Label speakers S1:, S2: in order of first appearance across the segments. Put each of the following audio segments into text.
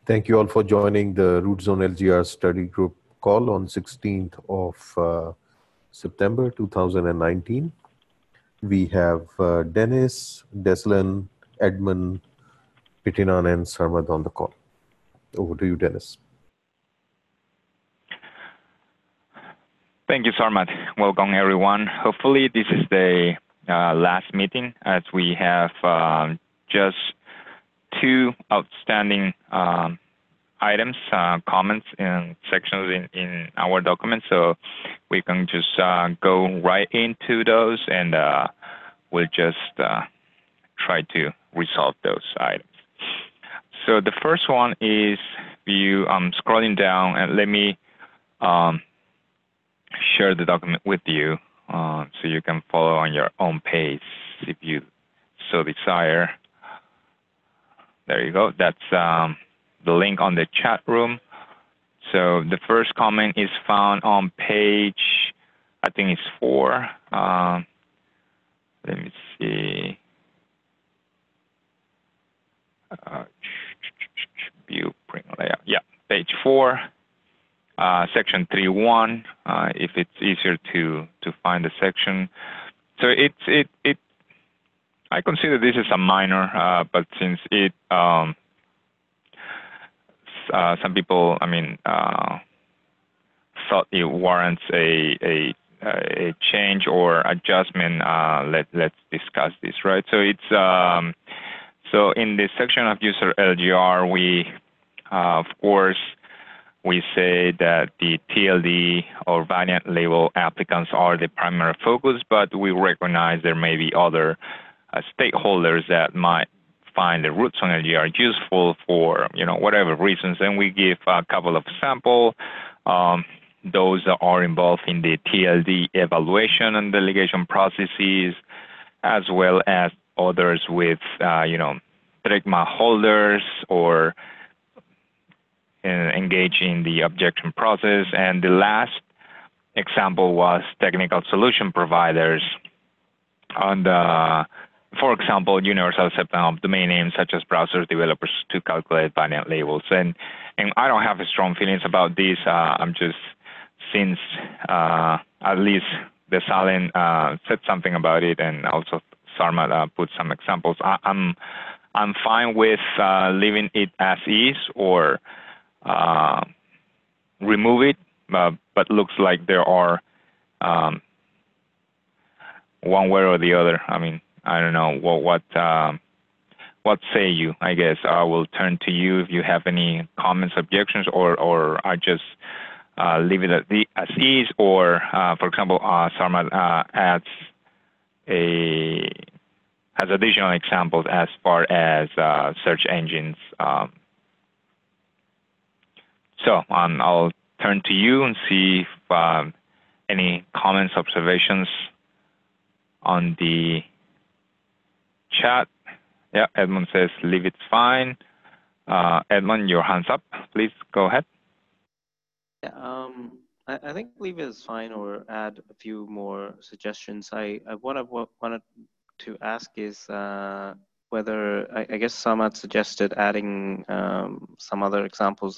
S1: Thank you all for joining the Root Zone LGR study group call on 16th of September 2019. We have Dennis, Deslan, Edmund, Pitinan, and Sarmad on the call. Over to you, Dennis.
S2: Thank you, Sarmad. Welcome, everyone. Hopefully, this is the last meeting as we have just two outstanding items, comments, and sections in our document. So we can just go right into those, and we'll just try to resolve those items. So the first one is view. I'm scrolling down, and let me share the document with you so you can follow on your own pace if you so desire. There you go. That's the link on the chat room. So the first comment is found on page, I think it's 4. Let me see. View print layout. Yeah, page 4, section 3.1. If it's easier to find the section. So I consider this as a minor, but since it some people, thought it warrants a change or adjustment. Let's discuss this, right? So it's so in this section of user LGR, we of course we say that the TLD or variant label applicants are the primary focus, but we recognize there may be other stakeholders that might find the Root Zone LGR useful for whatever reasons, and we give a couple of samples. Those that are involved in the TLD evaluation and delegation processes, as well as others with trademark holders or engage in the objection process. And the last example was technical solution providers on the, for example, universal acceptance of domain names such as browser developers to calculate variant labels. And I don't have strong feelings about this. I'm just, since at least Desalen said something about it, and also Sarmad put some examples, I'm fine with leaving it as is or remove it, but looks like there are one way or the other. I mean, I don't know what say you. I guess I will turn to you if you have any comments, objections, or I just leave it as is, or for example, Sarmad has additional examples as far as search engines. So I'll turn to you and see if any comments, observations on the chat. Yeah, Edmund says leave it fine. Edmund, your hand's up. Please go ahead.
S3: Yeah, I think leave it is fine, or add a few more suggestions. What I wanted to ask is whether, I guess Samad suggested adding some other examples.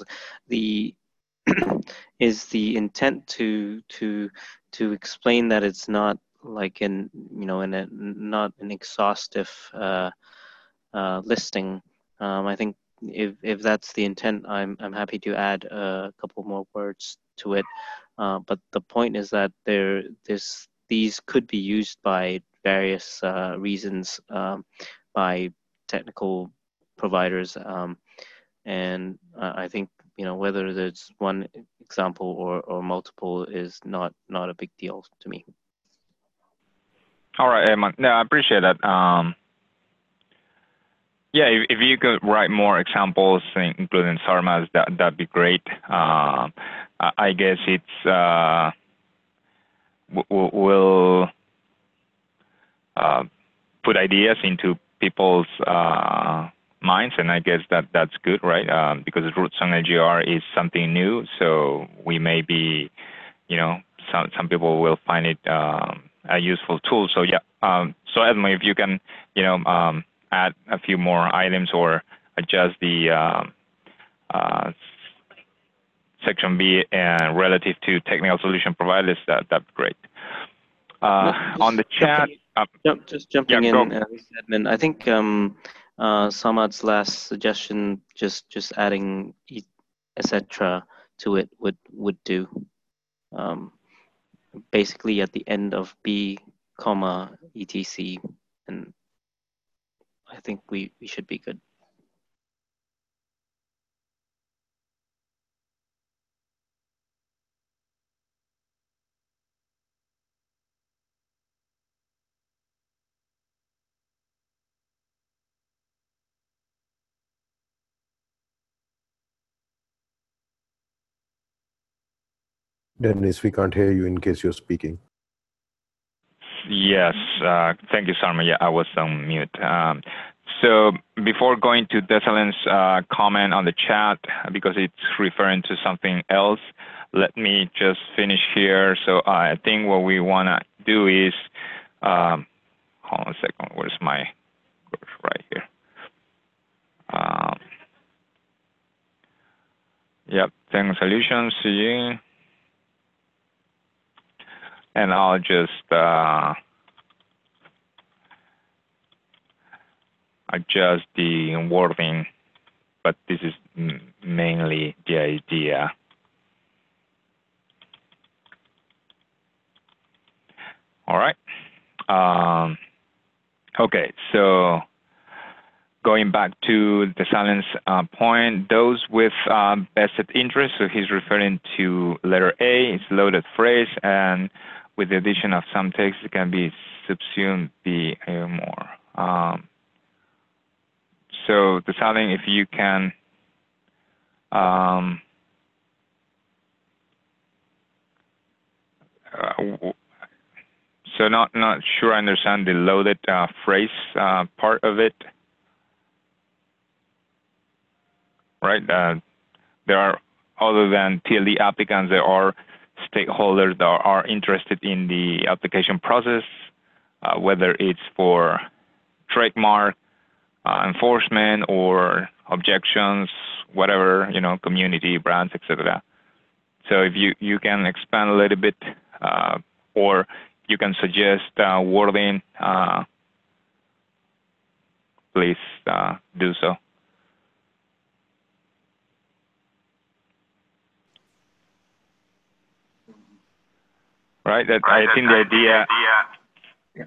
S3: Is the intent to explain that it's not like not an exhaustive listing. I think if that's the intent, I'm happy to add a couple more words to it. But the point is that these could be used by various reasons by technical providers, and I think whether there's one example or multiple is not a big deal to me.
S2: All right, Edmund. No, I appreciate that. Yeah, if you could write more examples, including Sarmad's, that'd be great. I guess it's we'll put ideas into people's minds, and I guess that's good, right? Because Root Zone LGR is something new, so we may be, some people will find it a useful tool. So yeah, so Edmund, if you can, add a few more items or adjust the section B and relative to technical solution providers, that'd be great. On the chat,
S3: just jumping in, Edmund, I think Samad's last suggestion, just adding etc. to it would do. Basically at the end of B, comma, etc. And I think we should be good.
S1: Dennis, we can't hear you in case you're speaking.
S2: Yes, thank you, Sarma. Yeah, I was on mute. So before going to Desalin's comment on the chat, because it's referring to something else, let me just finish here. So I think what we want to do is, hold on a second, where's my, right here. Yep, Technical Solutions, and I'll just adjust the wording, but this is mainly the idea. All right. Okay, so going back to Desalin's point, those with vested interest, so he's referring to letter A, it's loaded phrase, and with the addition of some text, it can be subsumed B or more. So Desalin, if you can so not sure I understand the loaded phrase part of it. Right? There are, other than TLD applicants, there are stakeholders that are interested in the application process, whether it's for trademark enforcement or objections, whatever, you know, community, brands, etc. So if you can expand a little bit, or you can suggest wording, please do so. Right, that I think the idea.
S4: Yeah.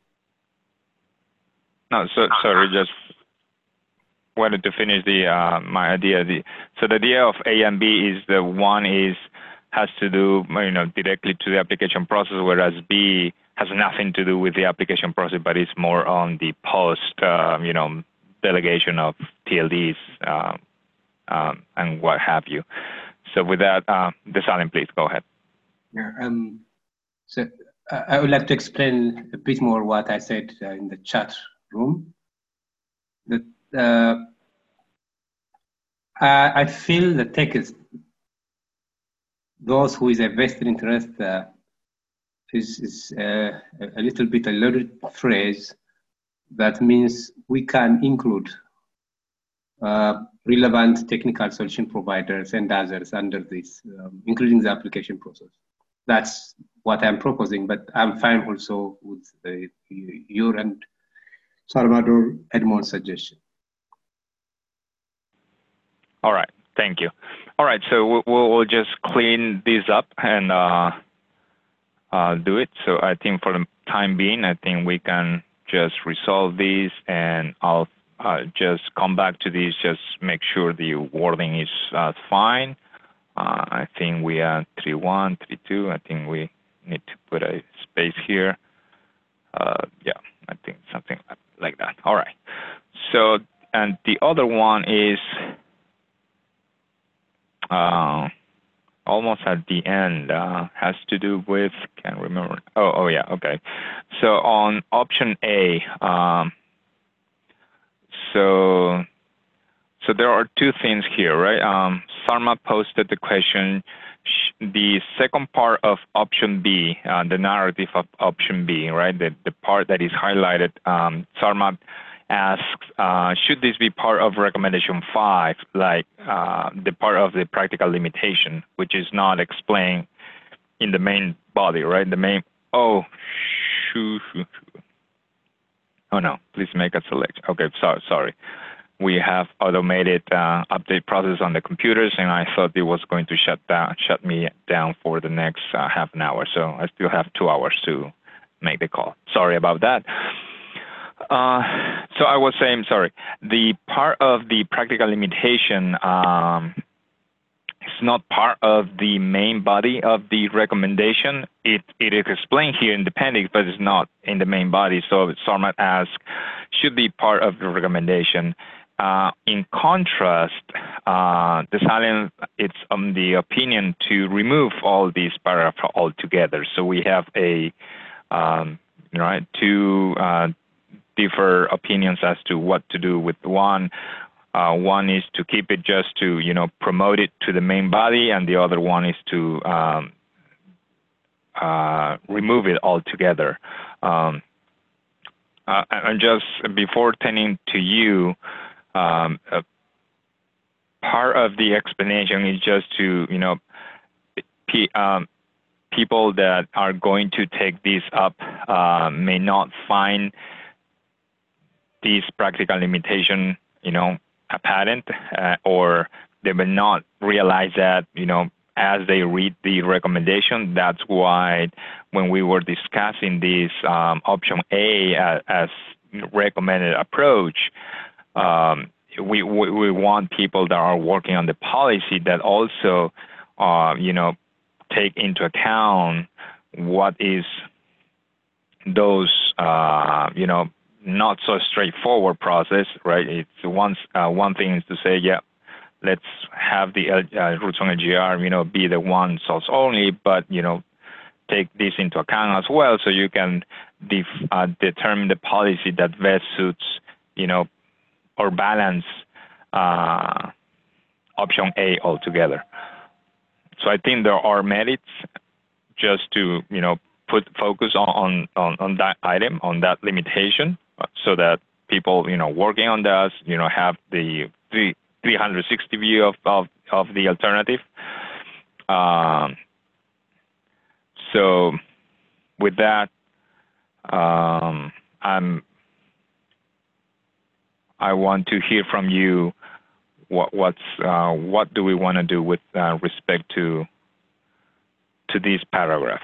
S2: No, so sorry, just wanted to finish the my idea. So the idea of A and B is the one has to do, you know, directly to the application process, whereas B has nothing to do with the application process, but it's more on the post, you know, delegation of TLDs and what have you. So with that, Desalin, please go ahead.
S4: Yeah. So I would like to explain a bit more what I said in the chat room. That I feel the text, those who is a vested interest, is a little bit a loaded phrase. That means we can include relevant technical solution providers and others under this, including the application process. That's what I'm proposing, but I'm fine also with your and Salvador Edmond's suggestion.
S2: All right, thank you. All right, so we'll just clean this up and do it. So I think for the time being, I think we can just resolve these, and I'll just come back to this, just make sure the wording is fine. I think we are 3.1, 3.2. I think we need to put a space here. Yeah, I think something like that. All right. So, and the other one is almost at the end, has to do with, can't remember. Oh yeah, okay. So on option A, so there are two things here, right? Sarma posted the question, the second part of option B, the narrative of option B, right? The part that is highlighted, Sarma asks, should this be part of recommendation 5, like the part of the practical limitation, which is not explained in the main body, right? The main, oh no, please make a selection. Okay, sorry. We have automated update process on the computers, and I thought it was going to shut me down for the next half an hour. So I still have 2 hours to make the call. Sorry about that. So I was saying, sorry, the part of the practical limitation is not part of the main body of the recommendation. It is explained here in the appendix, but it's not in the main body. So Sarmat asks, should be part of the recommendation. In contrast, the Salian, it's the opinion to remove all these paragraphs altogether. So we have a two differ opinions as to what to do with one. One is to keep it just to promote it to the main body, and the other one is to remove it altogether. And just before turning to you, part of the explanation is just to people that are going to take this up may not find this practical limitation apparent, or they will not realize that as they read the recommendation. That's why when we were discussing this option A as recommended approach, we want people that are working on the policy that also take into account what is those not so straightforward process, right? It's one thing is to say, yeah, let's have the roots on LGR, be the one source only, but take this into account as well, so you can determine the policy that best suits, or balance option A altogether. So I think there are merits just to put focus on that item, on that limitation, so that people working on that have the 360 view of the alternative. So with that, I want to hear from you. What do we want to do with respect to this paragraph?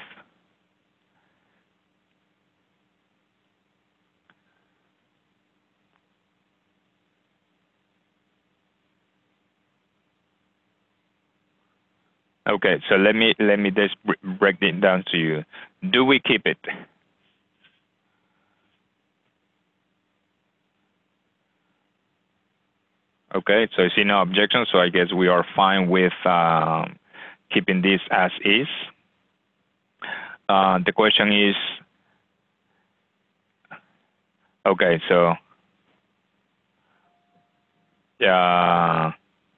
S2: Okay, so let me just break it down to you. Do we keep it? Okay, so I see no objection, so I guess we are fine with keeping this as is. The question is, okay, so yeah,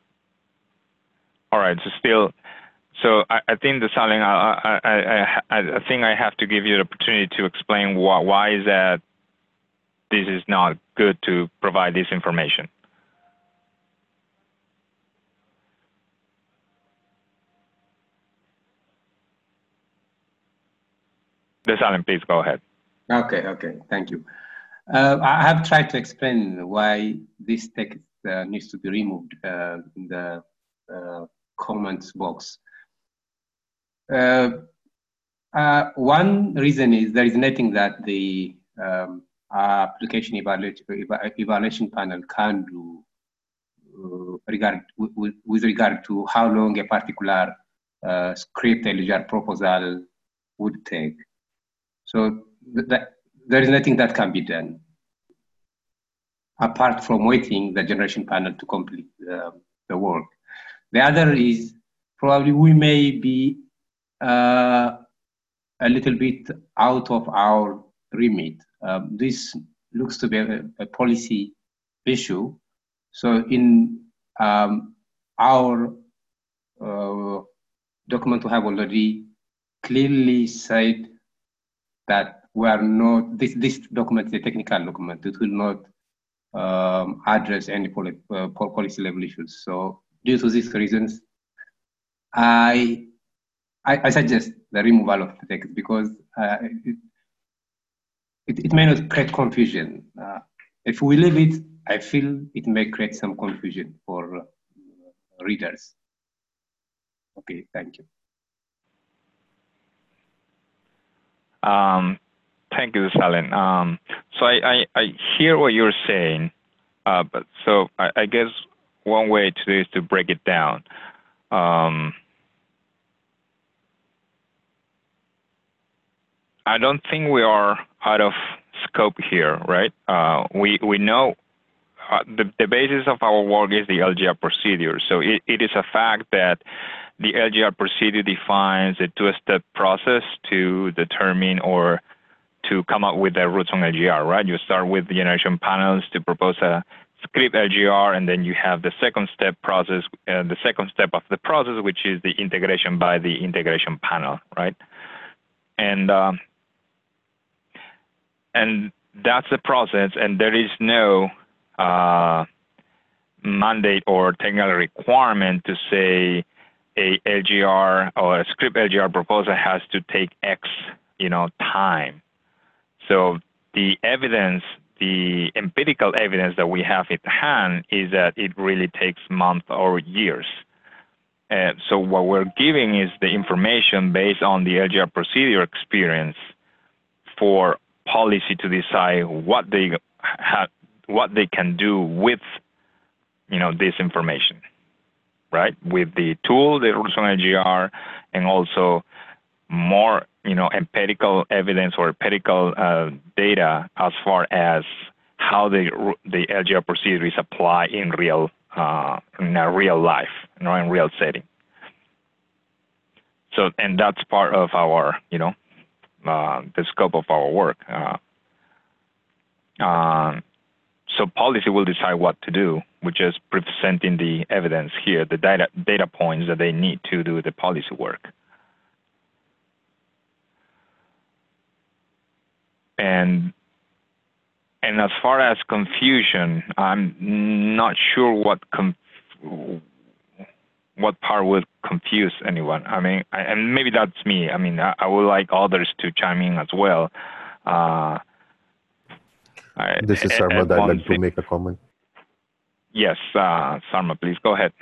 S2: all right, so still, so I think the Saling, I think I have to give you the opportunity to explain why is that this is not good to provide this information. Desalegn, please go ahead.
S4: Okay, thank you. I have tried to explain why this text needs to be removed in the comments box. One reason is there is nothing that the application evaluation panel can do with regard to how long a particular script LGR proposal would take. So there is nothing that can be done apart from waiting the generation panel to complete the work. The other is probably we may be a little bit out of our remit. This looks to be a policy issue. So in our document, we have already clearly said that we are not, this document is a technical document. It will not address any policy level issues. So due to these reasons, I suggest the removal of the text because it may not create confusion. If we leave it, I feel it may create some confusion for readers. Okay, thank you.
S2: Thank you, Salen. So I hear what you're saying, but so I guess one way to do is to break it down. I don't think we are out of scope here, right? We know the basis of our work is the LGR procedure. So it is a fact that the LGR procedure defines a two-step process to determine or to come up with the roots on LGR, right? You start with the generation panels to propose a script LGR, and then you have the second step process, the second step of the process, which is the integration by the integration panel, right? And that's the process, and there is no mandate or technical requirement to say a LGR or a script LGR proposal has to take X, time. So the evidence, the empirical evidence that we have at hand is that it really takes months or years. So what we're giving is the information based on the LGR procedure experience for policy to decide what they can do with this information, right? With the tool, the rules on LGR, and also more empirical evidence or empirical data as far as how the LGR procedure is applied in real life, in real setting. So, and that's part of our the scope of our work. So policy will decide what to do, which is presenting the evidence here, the data points that they need to do the policy work. And as far as confusion, I'm not sure what part would confuse anyone. I mean, and maybe that's me. I mean, I would like others to chime in as well.
S1: This is Sarma. I'd like to make a comment.
S2: Yes, Sarma, please go ahead.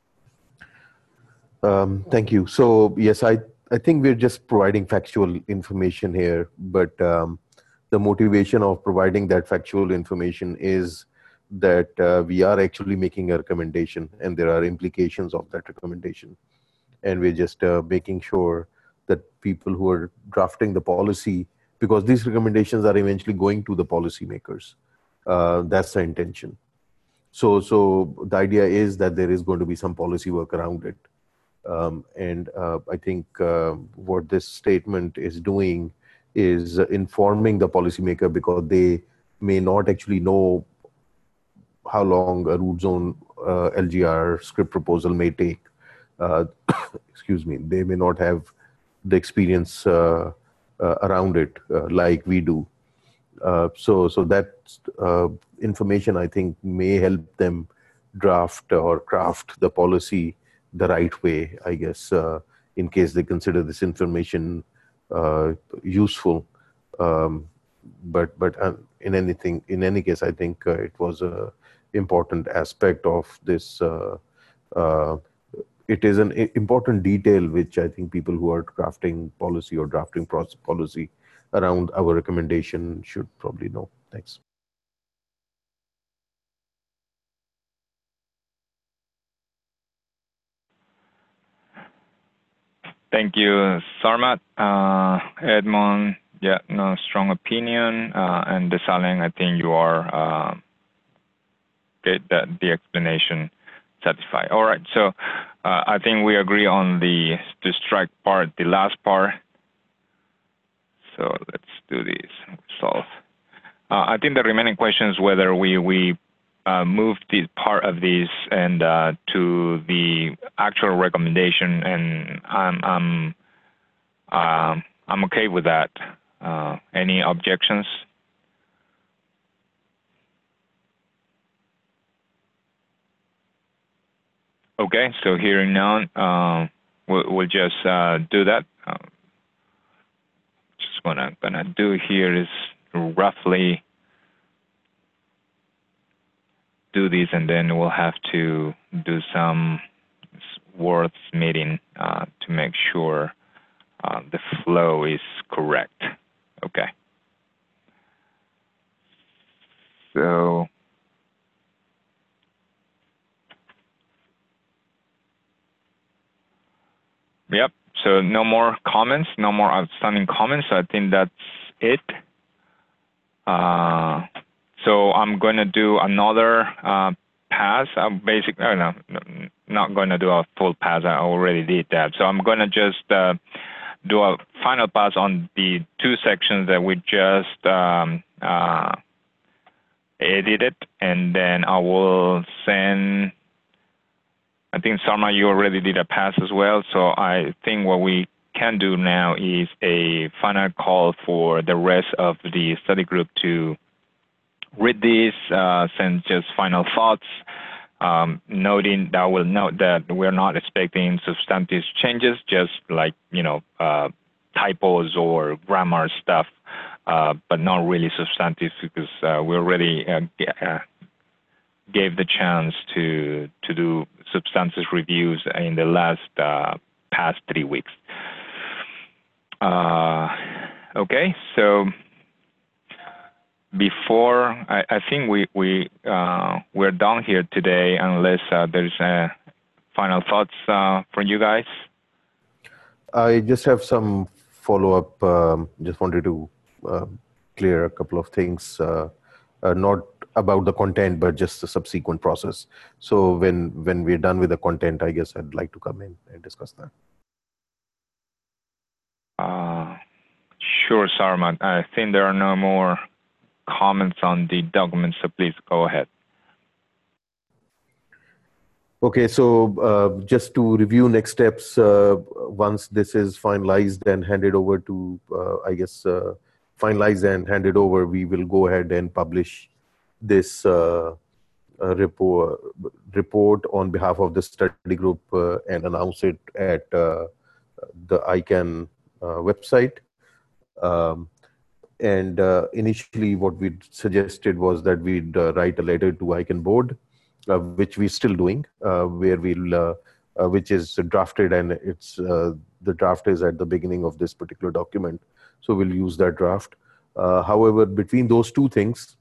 S1: Thank you. So yes, I think we're just providing factual information here, but the motivation of providing that factual information is that we are actually making a recommendation and there are implications of that recommendation. And we're just making sure that people who are drafting the policy, because these recommendations are eventually going to the policymakers. That's the intention. So the idea is that there is going to be some policy work around it. And I think what this statement is doing is informing the policymaker, because they may not actually know how long a root zone LGR script proposal may take. Excuse me, they may not have the experience around it like we do. So that information, I think, may help them draft or craft the policy the right way, I guess, in case they consider this information useful. But in any case, I think it was a important aspect of this. It is an important detail which I think people who are crafting policy or drafting policy around our recommendation should probably know. Thanks.
S2: Thank you, Sarmat. Edmond, yeah, no strong opinion. And Desalegn, I think you are get the explanation satisfied. All right, so I think we agree on the strike part, the last part. So let's do this, solve. I think the remaining question is whether we move this part of this and to the actual recommendation, and I'm okay with that. Any objections? Okay, so hearing none, we'll just do that. Just what I'm gonna do here is roughly do this, and then we'll have to do some words meeting to make sure the flow is correct. Okay. So yep. So no more comments, no more outstanding comments. So I think that's it. So I'm going to do another pass. I'm basically, no, not going to do a full pass. I already did that. So I'm going to just do a final pass on the two sections that we just edited, and then I will send. I think Sarma, you already did a pass as well. So I think what we can do now is a final call for the rest of the study group to read this, send just final thoughts, noting that we'll note that we're not expecting substantive changes, just like, typos or grammar stuff, but not really substantive because we already gave the chance to do substantive reviews in the last past 3 weeks. Okay, so before I think we're done here today, unless there's final thoughts from you guys.
S1: I just have some follow-up. Just wanted to clear a couple of things, not about the content, but just the subsequent process. So when we're done with the content, I guess I'd like to come in and discuss that.
S2: Sure, Sarma. I think there are no more comments on the document, so please go ahead.
S1: Okay, so just to review next steps, once this is finalized and handed over to, finalized and handed over, we will go ahead and publish this report on behalf of the study group and announce it at the ICANN website. And initially what we suggested was that we'd write a letter to ICANN board, which we're still doing, where we'll, which is drafted, and it's the draft is at the beginning of this particular document. So we'll use that draft. However, between those two things,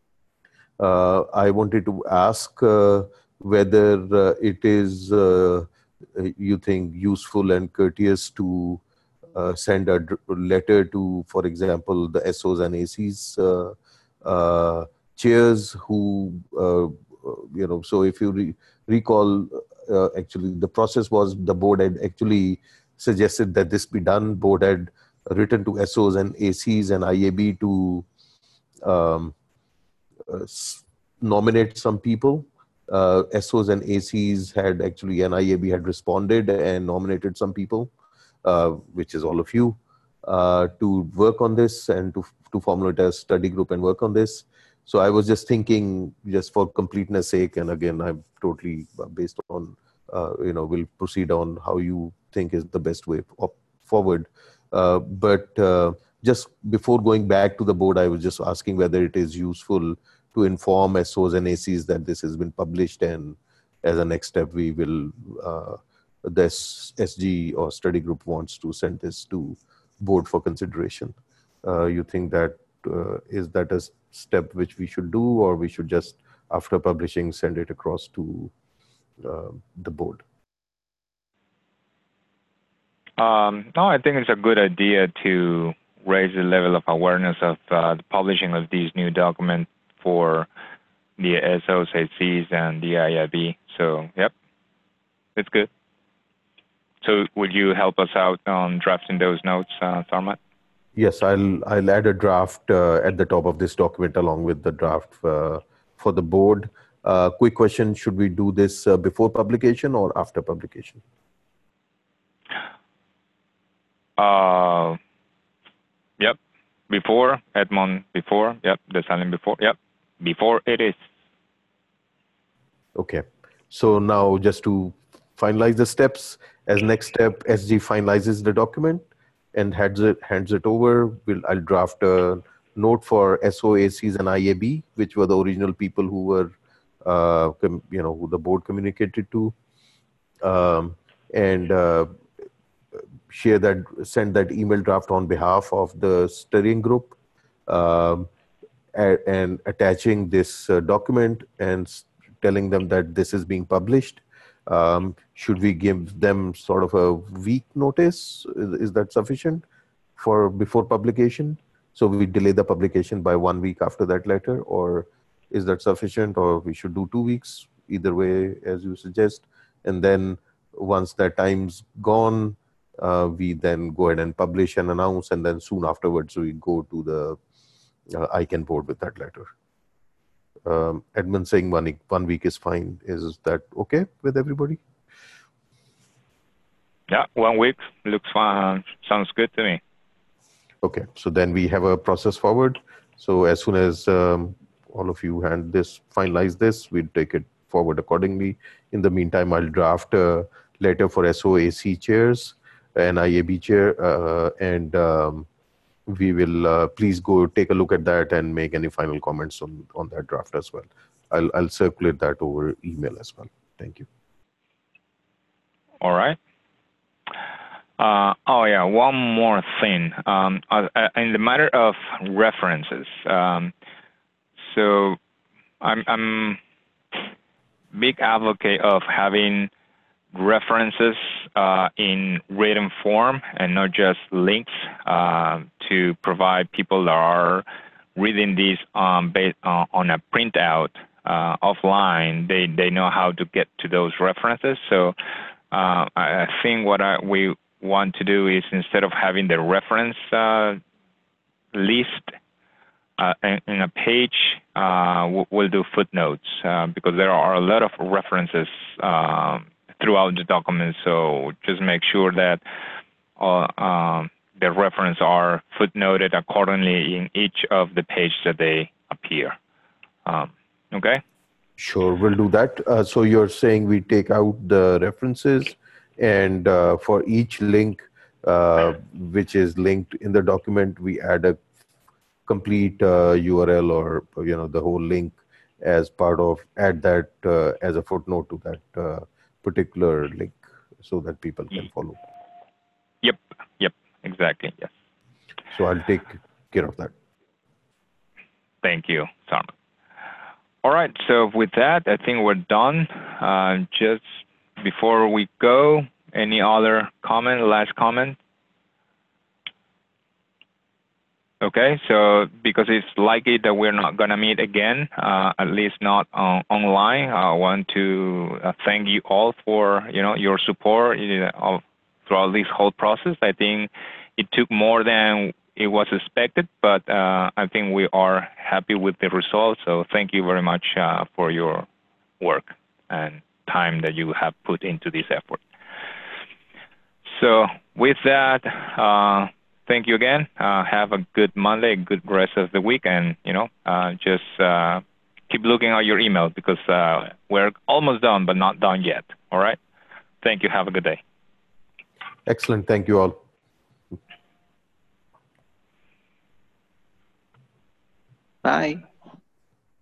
S1: I wanted to ask whether it is, you think, useful and courteous to send a letter to, for example, the SOs and ACs chairs who, so if you recall, actually the process was the board had actually suggested that this be done. Board had written to SOs and ACs and IAB to nominate some people. SOs and ACs had actually, and IAB had responded and nominated some people, which is all of you, to work on this and to formulate a study group and work on this. So I was just thinking, just for completeness sake, and again, I'm totally based on, we'll proceed on how you think is the best way forward. But just before going back to the board, I was just asking whether it is useful to inform SOs and ACs that this has been published, and as a next step, we will, the SG or study group wants to send this to board for consideration. You think that is that a step which we should do, or we should just, after publishing, send it across to the board?
S2: No, I think it's a good idea to raise the level of awareness of the publishing of these new documents for the SOs, ACs, and the IIB. So, yep, it's good. So would you help us out on drafting those notes, Sarmat?
S1: Yes, I'll add a draft at the top of this document along with the draft for the board. Quick question, should we do this before publication or after publication?
S2: Yep, before, Edmond, before, yep, Desalegn before, yep, before it is.
S1: Okay, so now just to finalize the steps. As next step, SG finalizes the document and hands it over. I'll draft a note for SOACs and IAB, which were the original people who were, who the board communicated to, and send that email draft on behalf of the steering group, and attaching this document and telling them that this is being published. Should we give them sort of a week notice? Is that sufficient for before publication? So we delay the publication by 1 week after that letter, or is that sufficient, or we should do 2 weeks? Either way, as you suggest. And then once that time's gone, we then go ahead and publish and announce, and then soon afterwards we go to the ICANN board with that letter. Edmund saying 1 week is fine. Is that okay with everybody?
S2: Yeah, 1 week looks fine. Sounds good to me.
S1: Okay, so then we have a process forward. So as soon as all of you finalize this, we'll take it forward accordingly. In the meantime, I'll draft a letter for SOAC chairs and IAB chair, and we will please go take a look at that and make any final comments on that draft as well. I'll circulate that over email as well. Thank you.
S2: All right. Oh yeah, one more thing. In the matter of references, so I'm big advocate of having references in written form and not just links to provide people that are reading these based on a printout offline. They know how to get to those references. So I think what we want to do is, instead of having the reference list in a page, we'll do footnotes, because there are a lot of references throughout the document. So just make sure that the reference are footnoted accordingly in each of the pages that they appear. Okay?
S1: Sure, we'll do that. So you're saying we take out the references, and for each link which is linked in the document, we add a complete URL, or the whole link as part of, add that as a footnote to that particular link, so that people can follow.
S2: Yep, exactly, yes.
S1: So I'll take care of that.
S2: Thank you, Sarma. All right, so with that, I think we're done. Just before we go, any other comment, last comment? Okay, so because it's likely that we're not going to meet again, at least not online, I want to thank you all for your support throughout this whole process. I think it took more than it was expected, but I think we are happy with the results. So thank you very much for your work and time that you have put into this effort. So with that, thank you again. Have a good Monday, good rest of the week, and just keep looking at your email, because we're almost done, but not done yet. All right. Thank you. Have a good day.
S1: Excellent. Thank you all.
S3: Bye.